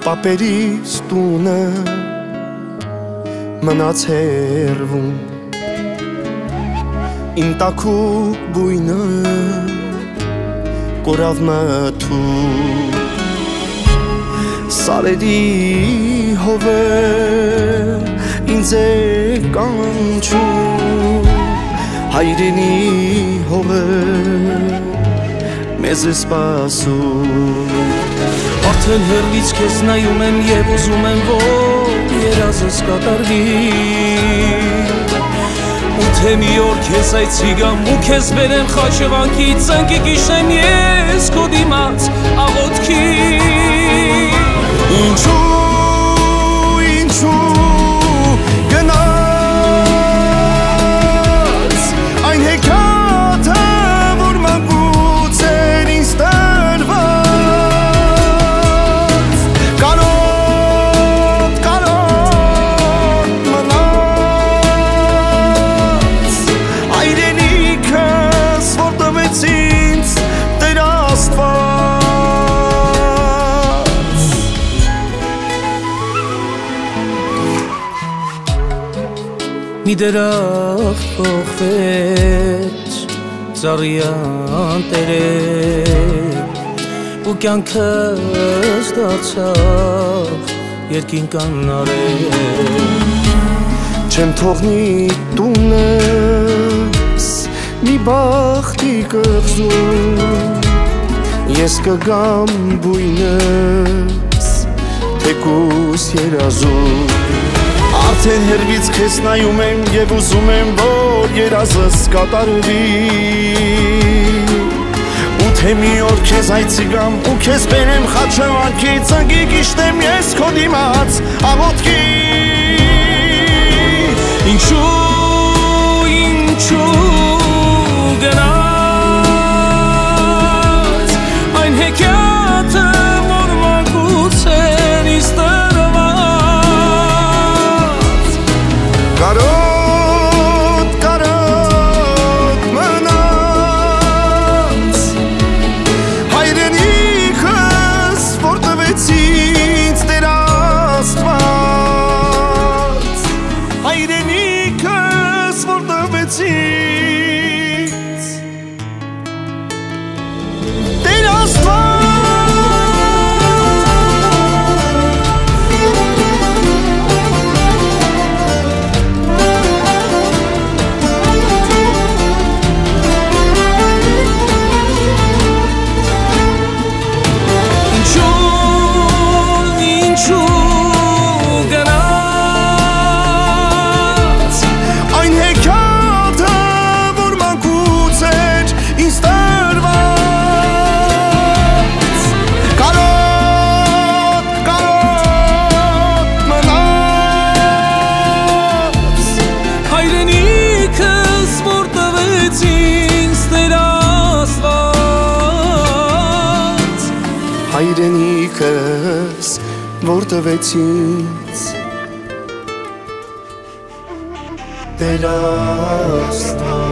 Պապերիս տունը մնաց հերվում Իմ տաքուկ բույնը կորավ մթու Սարերի հովը ինձ է կանչում Հայրենի հովը մեզ է սպասում Արդեն հեռվից քեզ նայում եմ և ուզում եմ, որ երազս կատարվի Ու թե մի օր քեզ այցի գամ ու քեզ բերեմ Խաչևանքից ծնկի գիշեմ ես քո դիմաց աղոթքի Ինչու գնաց այն հեքիաթը, որ մանկուց էր ինձ տրված Կարոտ մնաց հայրենիքս, որ տվեց ինձ Տեր Աստված Մի դրախտ փոխվեց ծառյան տերեր ու կյանքս դարձավ երկինքան արեր Չեմ թողնի տունս մի բախտի կղզում Ես կգամ բույնս թեկուս երազում Արդեն հեռվից քեզ նայում եմ և ուզում եմ, որ երազս կատարվի Ու թե մի օր քեզ այցի գամ ու քեզ բերեմ Խաչևանքից ծնկի գիշտեմ ես քո դիմաց աղոթքի Ինչու գնաց այն հեքիաթը, որ մանկուց էր ինձ տրված Կարոտ մնաց հայրենիքս, որ տվեց ինձ Տեր Աստված Հայրենիքս, որ տվեց ինձ Տեր Աստված Հայրենիքս, որ տվեց ինձ Տեր Աստված